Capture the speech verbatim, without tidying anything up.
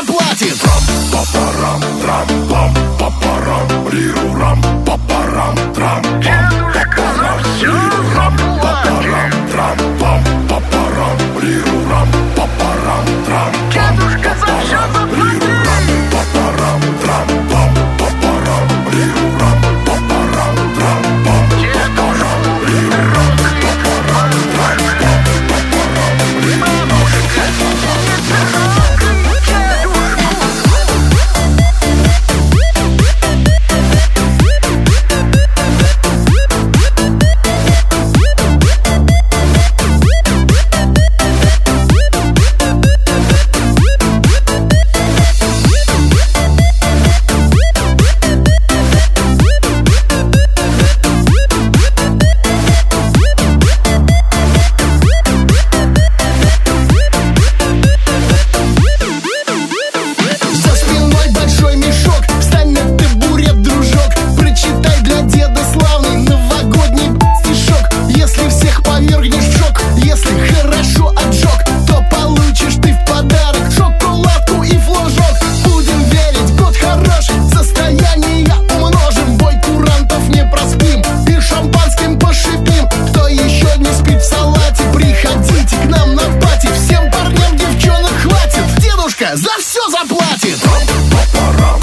заплатит. Папарам, трам, пам, папарам, рирурам, папарам, трам, пам, папарам, рирурам, папарам, трам, пам, папарам, рирурам, папарам, трам, Дедушка за все заплатит. папарам, трам, пам, папарам, рирурам, папарам, трам, пам, папарам, рирурам, папарам, трам, пам, папарам, рирурам. За спиной большой мешок, встань на табурет, дружок. Прочитай для деда славный новогодний стишок. Если всех повергнешь в шок, если хорошо отжег, то получишь ты в подарок шоколадку и флажок. Будем верить, год хороший, состояние умножим. Бой курантов не проспим и шампанским пошипим. Кто еще не спит в салате, приходите к нам на пати. Всем парням девчонок хватит, дедушка за все заплатит. Папарам,